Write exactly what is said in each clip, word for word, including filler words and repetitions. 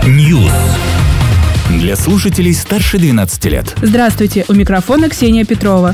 News. Для слушателей старше двенадцати лет. Здравствуйте, у микрофона Ксения Петрова.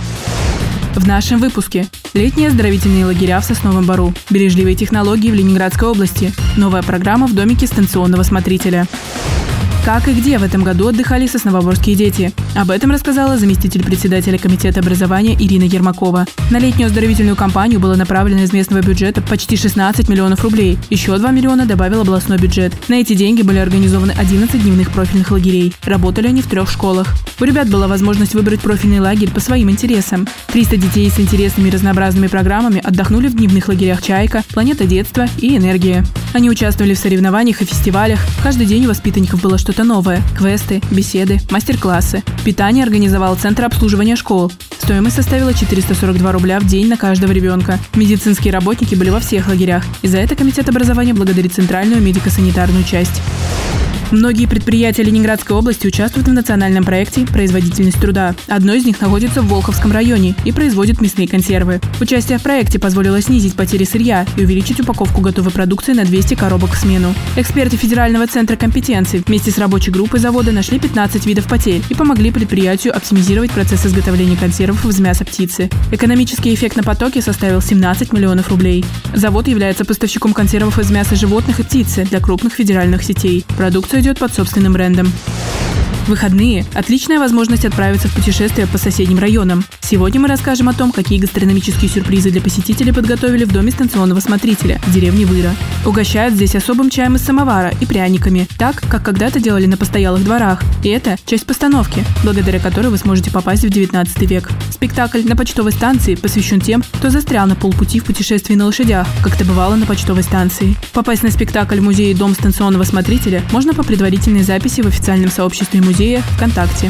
В нашем выпуске. Летние оздоровительные лагеря в Сосновом Бору. Бережливые технологии в Ленинградской области. Новая программа в домике станционного смотрителя. Как и где в этом году отдыхали сосновоборские дети? Об этом рассказала заместитель председателя комитета образования Ирина Ермакова. На летнюю оздоровительную кампанию было направлено из местного бюджета почти шестнадцать миллионов рублей. Еще два миллиона добавил областной бюджет. На эти деньги были организованы одиннадцать дневных профильных лагерей. Работали они в трех школах. У ребят была возможность выбрать профильный лагерь по своим интересам. триста детей с интересными и разнообразными программами отдохнули в дневных лагерях «Чайка», «Планета детства» и «Энергия». Они участвовали в соревнованиях и фестивалях. Каждый день у воспитанников было что-то новое – квесты, беседы, мастер-классы. Питание организовал Центр обслуживания школ. Стоимость составила четыреста сорок два рубля в день на каждого ребенка. Медицинские работники были во всех лагерях. И за это комитет образования благодарит Центральную медико-санитарную часть. Многие предприятия Ленинградской области участвуют в национальном проекте «Производительность труда». Одно из них находится в Волховском районе и производит мясные консервы. Участие в проекте позволило снизить потери сырья и увеличить упаковку готовой продукции на двести коробок в смену. Эксперты Федерального центра компетенций вместе с рабочей группой завода нашли пятнадцать видов потерь и помогли предприятию оптимизировать процесс изготовления консервов из мяса птицы. Экономический эффект на потоке составил семнадцать миллионов рублей. Завод является поставщиком консервов из мяса животных и птицы для крупных федеральных сетей. Продукция идет под собственным брендом. Выходные – отличная возможность отправиться в путешествие по соседним районам. Сегодня мы расскажем о том, какие гастрономические сюрпризы для посетителей подготовили в доме станционного смотрителя в деревне Выра. Угощают здесь особым чаем из самовара и пряниками, так, как когда-то делали на постоялых дворах. И это часть постановки, благодаря которой вы сможете попасть в девятнадцатый век. Спектакль на почтовой станции посвящен тем, кто застрял на полпути в путешествии на лошадях, как это бывало на почтовой станции. Попасть на спектакль в музее «Дом станционного смотрителя» можно по предварительной записи в официальном сообществе музея ВКонтакте.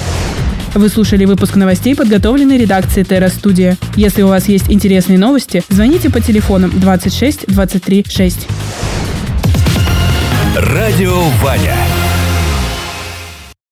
Вы слушали выпуск новостей, подготовленный редакцией Терра Студия. Если у вас есть интересные новости, звоните по телефонам двадцать шесть двадцать три шесть. Радио Ваня.